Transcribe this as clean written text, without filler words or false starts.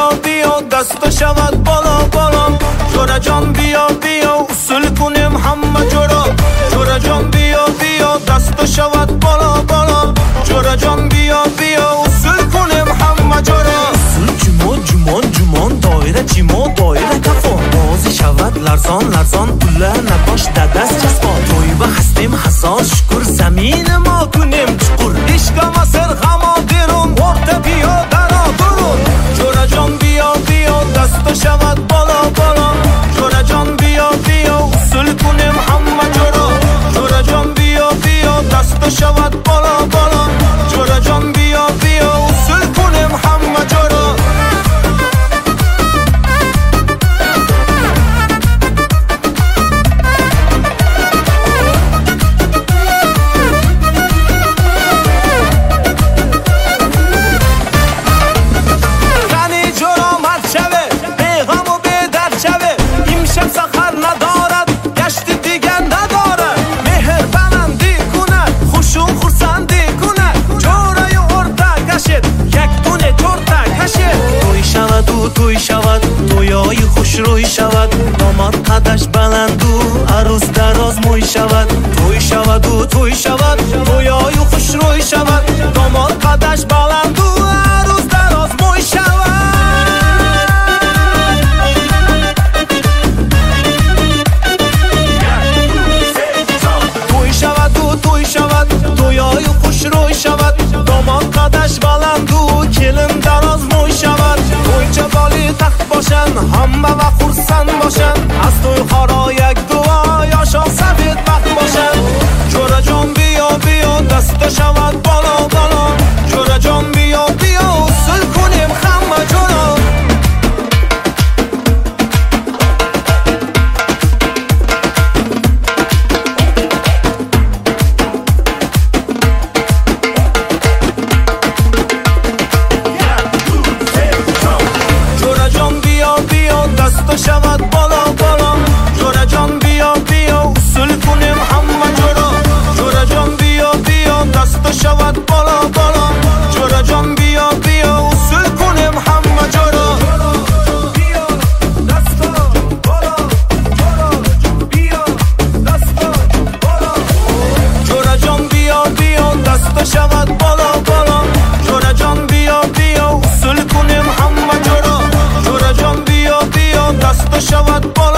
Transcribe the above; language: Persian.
بیا دست شود بالا بالا. جورا جان بیا اصول کنیم همه جورا. جورا جان بیا دست شود بالا بالا. جورا جان بیا اصول کنیم همه جورا. اصول جمان دایره چیما دایره کفا. بازی شود لرزان پوله نباش دست چسبا. توی و هستیم حساس شکر زمین ما کنیم چکر. عشق مصر غما درون وقت بیا درا درون. جورا جان بیا دست شود بالا بالا. جورا جان بیا اصول کنیم همه جورا. جورا جان بیا دست شود بالا بالا. جورا جان بیا اصول کنیم همه جورا. توی شود تویای خوش روی شود. داماد قدش بلند و عروس دراز موی شود. توی شود تویای خوش روی شود. داماد قدش بلند و عروس دراز موی شود. توی شود تویای خوش روی شود. داماد قدش بلند و کلم دراز موی شود. توی بالی تخت باشن همه و خورسن باشن. از توی خارا یک دعا یا شاه سفید بخت باشن. جورا جان بیا دست شود بالا بالا. جورا جان بیا اصول کنیم همه جورا. شود بالا بالا. جورا جان بیا اصول کنیم همه جورا. جورا جان بیا دست شود بالا بالا. جورا جان بیا اصول کنیم همه جورا. بیا دست بالا. جورا جان بیا دست شود بالا بالا. جورا جان بیا اصول کنیم همه جورا. جورا جان بیا دست شود بالا.